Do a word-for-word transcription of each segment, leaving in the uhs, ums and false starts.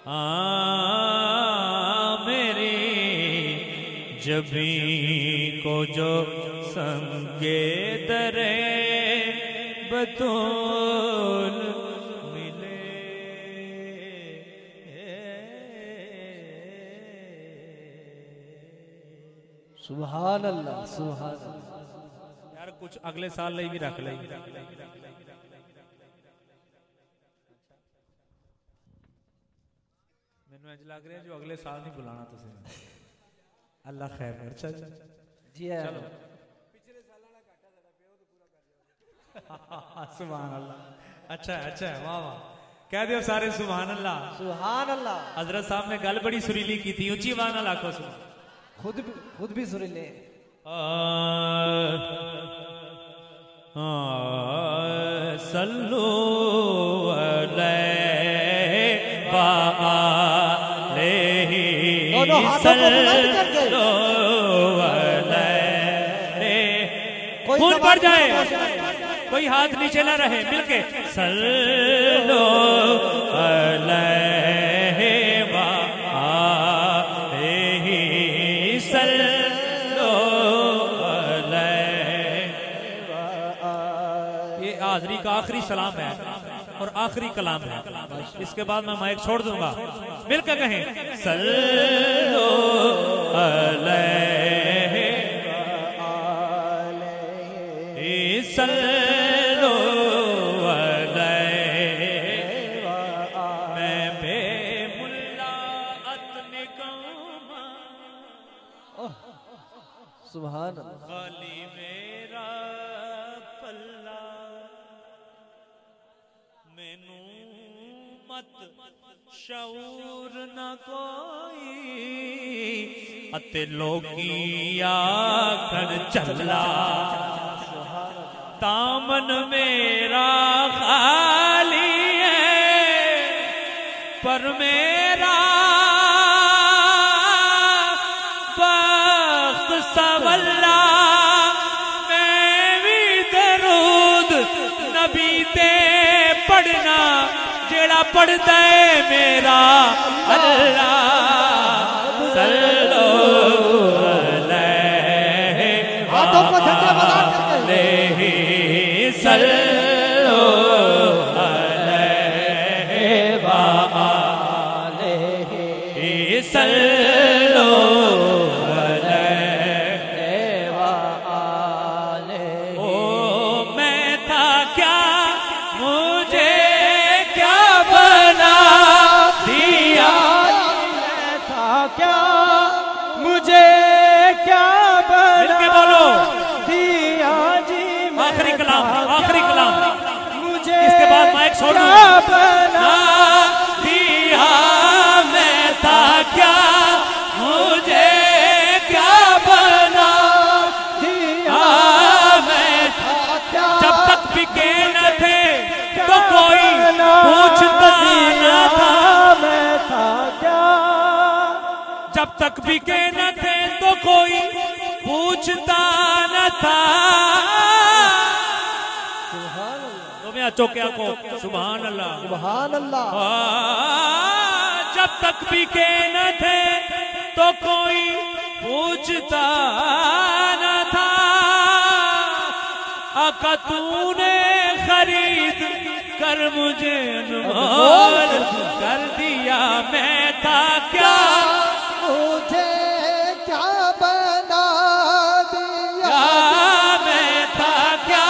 हाँ मेरी जबी को जो संगे दरे बतूल मिले। सुभान अल्लाह सुभान अल्लाह। यार कुछ अगले साल ਲਈ भी रख ले। मैनू इंज लग रहा जो अगले साल नहीं बुलाना तुसी। अल्लाह खैर कर। चल जी चलो पिछले साल वाला घाटा साडा पियो तो पूरा कर जाओ। सुभान अल्लाह। अच्छा अच्छा वाह वाह कह दियो सारे सुभान अल्लाह सुभान अल्लाह। हजरत साहब ने गल बड़ी सुरीली की थी। ऊंची आवाज नाल आखो सुभान। खुद भी खुद भी सुरीले। सल्लू अलैहि व अलैहि सल्लू अलैहि। कौन पड़ जाए कोई हाथ नीचे ना रहे मिलके सल्लू अलैहि व अलैहि सल्लू अलैहि। ये हाज़री का आखिरी सलाम है और आखिरी कलाम है। इसके बाद मैं माइक छोड़ दूंगा। मिलकर कहें सल्लू अलैहि सल्लू अलैहि। मैं बेमुल्ला अतने कौमा सुभान खाली मेरा पल्ला मैनू मत शऊर न कोई अते लोकी आखण चला दामन मेरा खाली है पर मेरा बख्त सवल्ला। मैं भी दरूद नबी ते पढ़ना जेड़ा पढ़दा है मेरा अल्लाह। सल्लो अलैहि हाथों को झंडे बना करके सल्लो अलैहि व अलैहि सल्लो अलैहि व अलैहि। ओ मैं था क्या मुझे क्या बना दिया। मैं था क्या मुझे क्या बना बोलो दिया जी। आखिरी कलाम आखिरी कलाम मुझे इसके बाद माइक छोड़ क्या बना दिया। मैं था क्या मुझे क्या बना दिया। मैं क्या जब तक बिके न थे तो कोई पूछता न था। मैं था क्या जब तक बिके न थे तो कोई पूछता न था। चौकिया को सुभान अल्लाह सुभान अल्लाह। जब तक बिके न थे तो कोई पूछता न था। आका तूने खरीद कर मुझे अनमोल कर दिया। मैं था क्या मुझे क्या बना दिया। मैं था क्या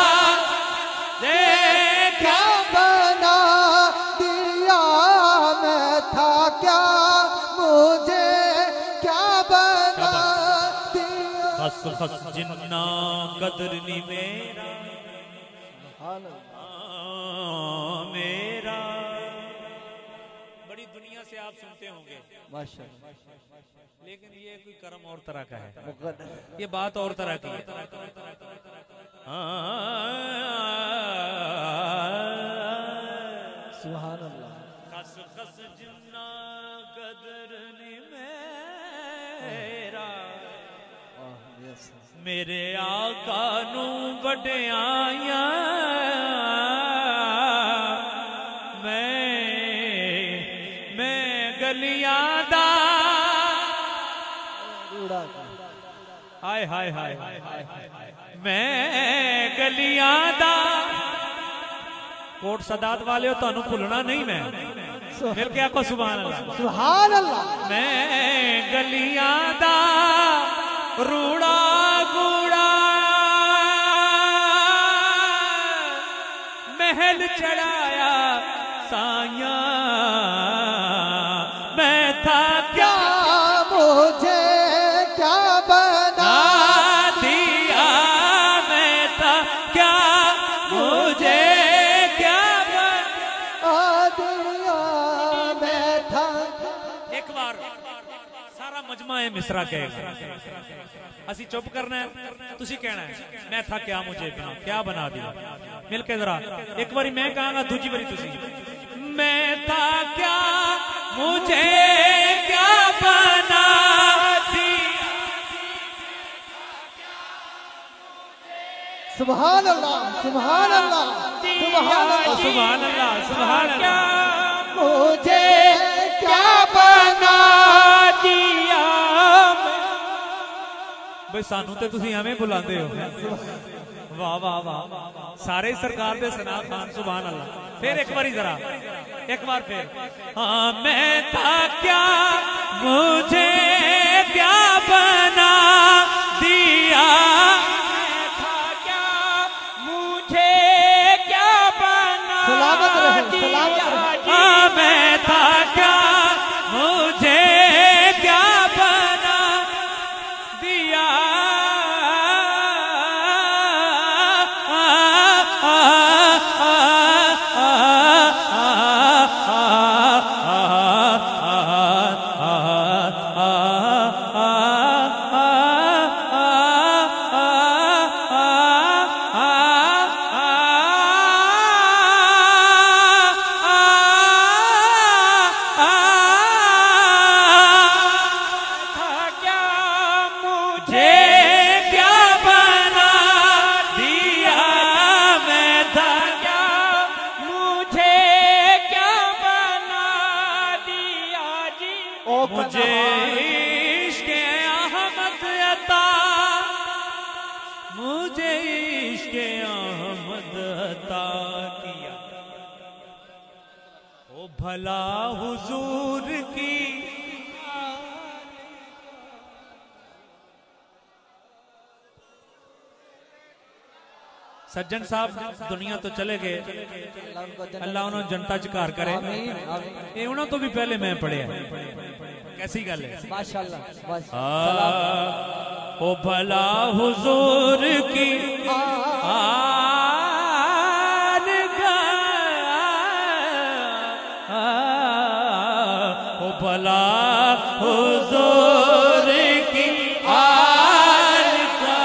क्या बना दिया। मैं था क्या मुझे क्या बना दिया। खस खस जिन्ना कदर नी मेरा मेरा। बड़ी दुनिया से आप सुनते होंगे माशाअल्लाह, लेकिन ये कोई कर्म और तरह का है, मुकद्दर ये बात और तरह की है। सुभान अल्लाह। खस खस जिन्ना कदर नी मेरा मेरे आका नू वड्याइयां मैं मैं गलियां दा हाय हाय हाय मैं गलियां दा कोट सदात वाले हो तुहानू भुलना नहीं मैं मिल के आखो सुभान अल्लाह सुभान अल्लाह। मैं गलियां दा रूड़ा गूड़ा महल चढ़ाया साया मैं था क्या मुझे क्या बना दिया मैं था क्या मुझे क्या बना दिया मैं था। एक बार सारा मजमा है मिसरा कहेगा असी चुप करना है तुसी कहना है मैं था क्या मुझे बना क्या बना दिया मिलके जरा एक बारी मैं कहांगा दूजी बारी तुसी मैं था क्या मुझे क्या बना दिया सुभान अल्लाह सुभान अल्लाह सुभान अल्लाह सुभान अल्लाह सुभान अल्लाह मुझे क्या बना दिया। भाई सानू ते तुसी एवें बुलांदे हो वाह वाह वाह सारे सरकार दे सना खान सुभान अल्लाह फिर एक बारी जरा एक बार फिर हाँ मैं था क्या मुझे क्या बना दिया मैं था क्या मुझे क्या बना सलामत रहे सलामत रहे। हाँ मैं था क्या मुझे क्या बना दिया मुझे इश्क़ अहमद अता मुझे इश्क़ अहमद अता किया ओ भला हुजूर की सज्जन साहब दुनिया तो चले गए अल्लाह उन्होंने जनता च घर करे ये उन्होंने तो भी पहले मैं पढ़िया कैसी गल है माशाअल्लाह ओ भला हुजूर की आन गा ओ भला हुजूर की आन गा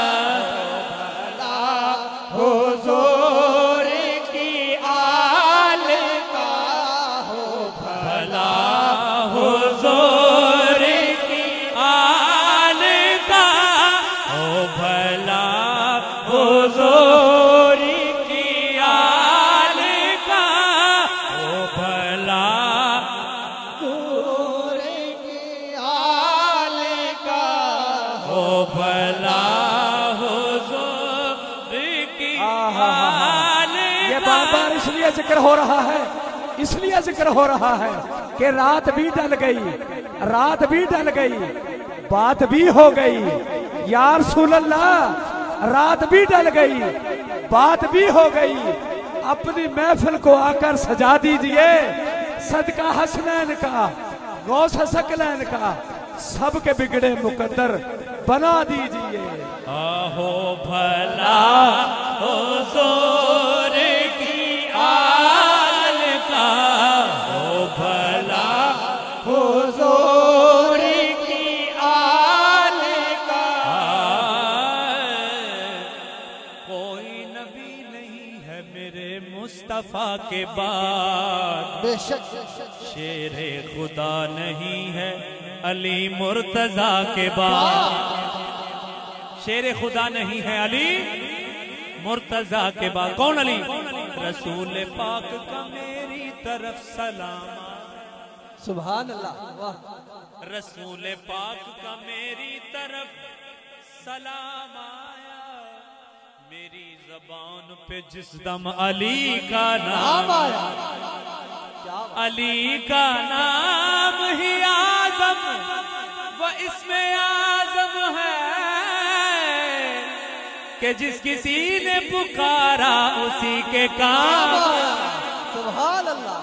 हुजूर की आल का हो भला हुजूर की आल का ओ भला हुजूर की आल का ओ भला हुजूर की आल का ओ भला हुजूर की आल ये बार बार इसलिए जिक्र हो रहा है इसलिए जिक्र हो रहा है कि रात भी डल गई रात भी डल गई बात भी हो गई या रसूल अल्लाह रात भी डल गई बात भी हो गई अपनी महफिल को आकर सजा दीजिए सदका हसनैन का गौस सकलैन का सबके बिगड़े मुकद्दर बना दीजिए। आहो भला हुजूर की आल का ओ भला हुजूर की आल का कोई नबी नहीं है मेरे मुस्तफा के बाद बेशक शेरे खुदा नहीं है अली मुर्तजा के बाद शेरे खुदा नहीं है अली मुर्तजा के बाद कौन अली रसूल पाक का मेरी तरफ सलाम सुभान अल्लाह। वाह रसूल पाक का मेरी तरफ सलाम आया, मेरी जबान पे जिस दम अली का नाम आया, अली का नाम ही आजम व इसमें आजम है कि जिस किसी ने पुकारा उसी के काम। सुभान अल्लाह।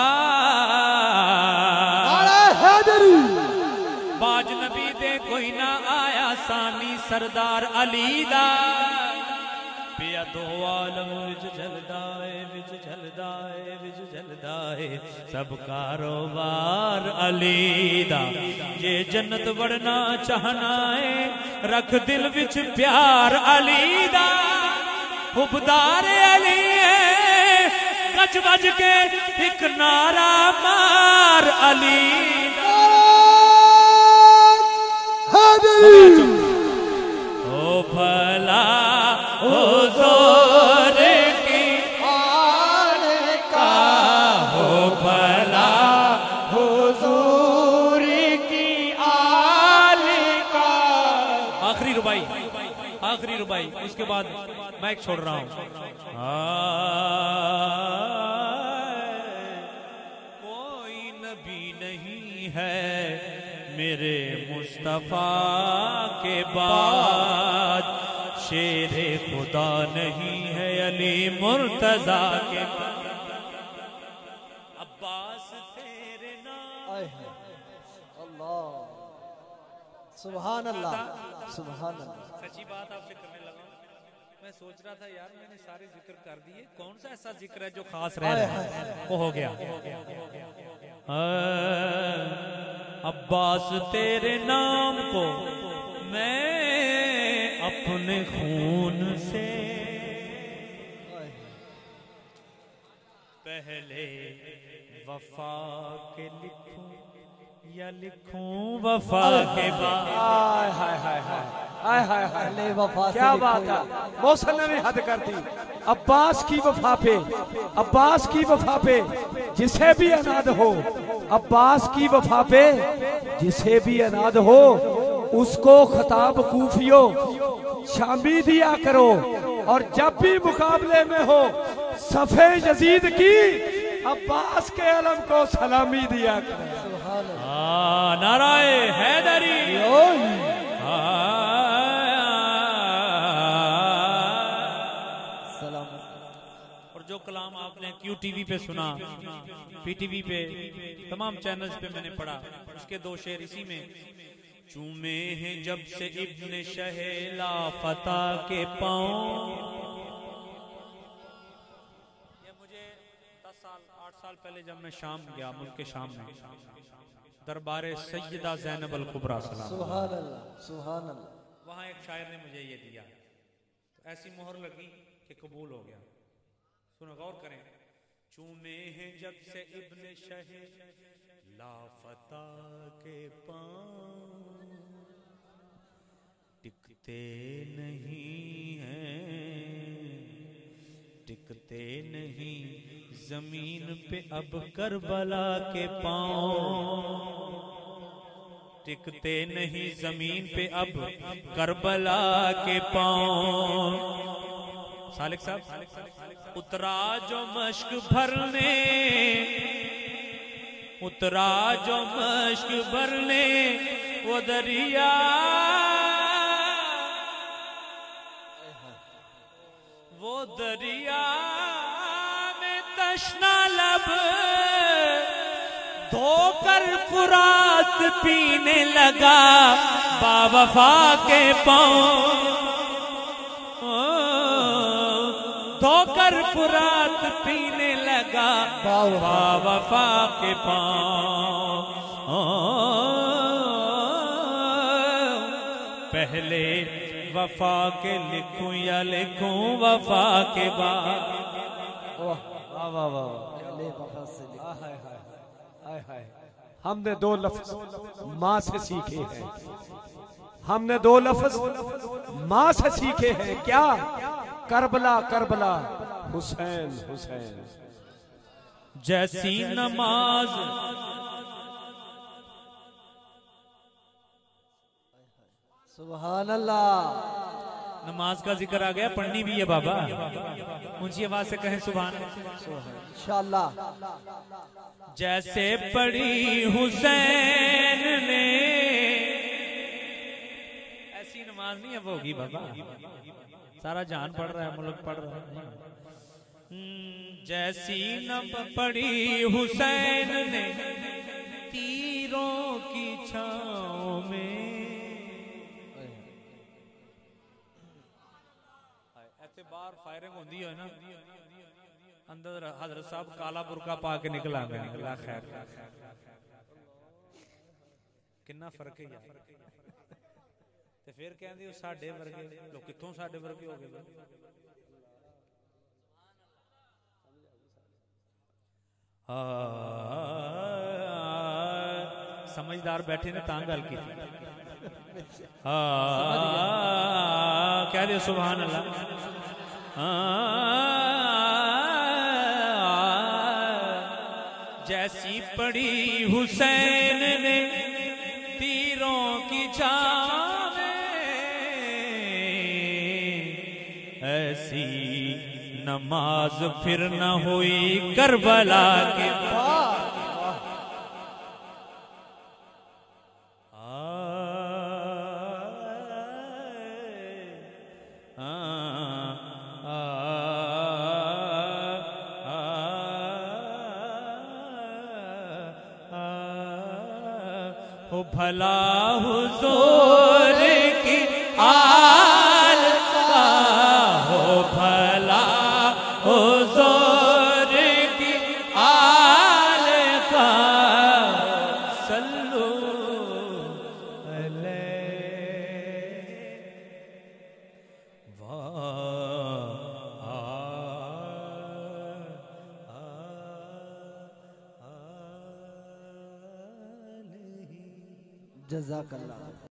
बाज नबी दे कोई ना आया सानी सरदार अली दा, पिया दो आलम विच जलदा है, विच जलदा है, विच जलदा है, सब कारोबार अली दा। ये जन्नत वड़ना चाहना है, रख दिल विच प्यार अली दा। हुबदार अली है, गज बज के एक नारा मार अली दा। ओ भला हुजूर की आने का, हो भला हुजूर की आने का। आखिरी रुबाई, आखिरी रुबाई, उसके बाद माइक छोड़ रहा हूं। कोई नबी नहीं है मेरे मुस्तफा के बाद, शेरे खुदा नहीं है अली मुर्तजा के बाद। अब्बास तेरे नाम। अल्लाह सुभान अल्लाह, सुभान अल्लाह। सच्ची बात आपसे करने लगा, मैं सोच रहा था यार मैंने सारे जिक्र कर दिए, कौन सा ऐसा जिक्र है जो खास रह रहा है। वो हो गया। अब्बास तेरे नाम को मैं अपने खून से पहले वफा के लिखूं या लिखूं वफा के बाद। हाय हाय हाय हाय हाय हाय हाय वफा, क्या बात है। मौसम ने हद कर दी। अब्बास की वफा पे, अब्बास की वफा पे जिसे भी अनाद हो, अब्बास की वफा पे जिसे भी अनाद हो, उसको खिताब कूफियो शामी दिया करो। और जब भी मुकाबले में हो सफे यजीद की, अब्बास के अलम को सलामी दिया करो। नाराए हैदरी। और जो कलाम आपने क्यू टीवी पे सुना, पीटीवी पे, तमाम चैनल्स पे मैंने पढ़ा, उसके दो शेर इसी में। चूमे हैं जब से इब्न शहेला फता के पांव। ये मुझे दस साल आठ साल पहले जब मैं शाम गया, मुल्क के शाम में, दरबारे सैयदा ज़ैनब अल कुबरा सलाम, सुभान अल्लाह, सुभान अल्लाह। वहां एक शायर ने मुझे ये दिया, तो ऐसी मोहर लगी कि कबूल हो गया। सुनो, गौर करें। चूमे हैं जब से इब्न शहेला फता के पांव, टिकते नहीं हैं, टिकते नहीं जमीन पे अब करबला के पांव, टिकते नहीं जमीन पे अब करबला के पांव। सालिक साहब, उतरा जो मश्क भरने, उतरा जो मश्क भरने वो दरिया, वो दरिया में तश्ना लब धोकर फुरात पीने लगा बावफा के पांव, धोकर फुरात पीने लगा बावफा के पांव। पहले वफा के लिखूं या लिखूं वफा के बाद। वाह वाह वाह, हमने दो लफ्ज माँ से सीखे हैं, हमने दो लफ्ज माँ से सीखे हैं। क्या? Karbala Karbala, Hussain Hussain. जैसी नमाज सुभान अल्लाह। नमाज का जिक्र आ गया, पढ़नी भी है बाबा, ऊंची आवाज से कहें सुभान इंशाअल्लाह। जैसे पढ़ी हुसैन ने, ऐसी नमाज नहीं अब होगी बाबा, सारा जान पढ़ रहा है, मुल्क पढ़ रहा है। जैसी न पढ़ी हुसैन ने तीरों की छांव में, बाहर फायरिंग होती है ना, अंदर हजरत साहब काला बुरका पा के निकला निकला खैर कितना फर्क है यार। ते फिर कहंदे ओ साडे वर्गे लोग कित्थों साडे वर्गे हो गए। समझदार बैठे ने तां गल की। कह दे सुभान अल्लाह। जैसी पड़ी हुसैन ने तीरों की छाव में, ऐसी नमाज फिर न हुई करबला के बाद। हो भला हुजूर की आल का, हो भला हुजूर की आल का, सल्लू अलैहि वाह। जज़ाकल्लाह।